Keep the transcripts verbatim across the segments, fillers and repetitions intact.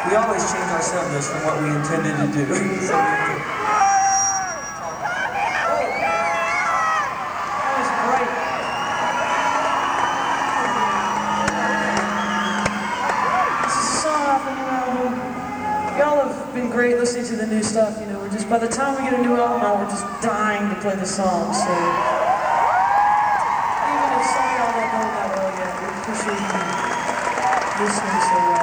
we always change our set list from what we intended to do. So we have to been great listening to the new stuff, you know, we're just, by the time we get a new album out, we're just dying to play the song, so even if some of y'all don't know that well yet, we appreciate you listening so well.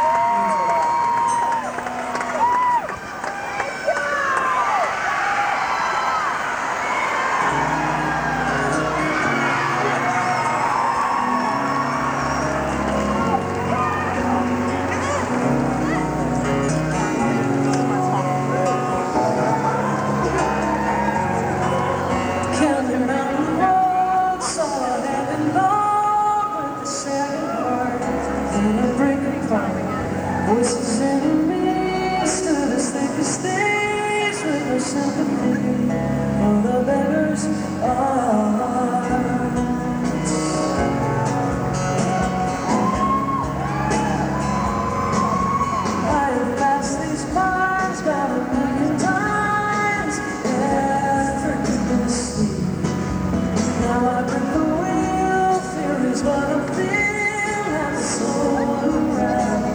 Voices in the midst of this thickest stage with no sympathy for the beggars' arts. I have passed these bars about a million times, effortlessly. Now I break the wheel, fear is what I feel, and slow around.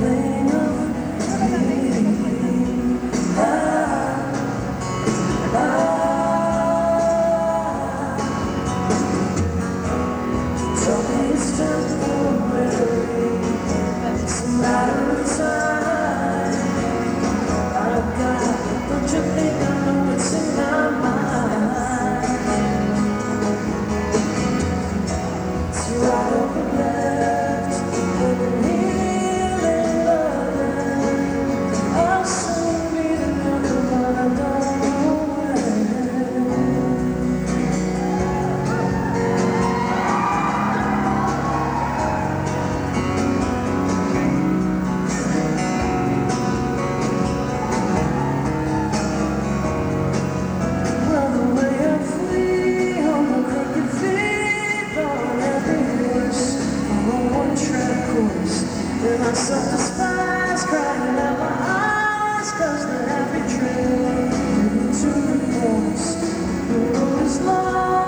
And I self-despise, crying out my eyes, cause the happy trail to the forest. The road is long.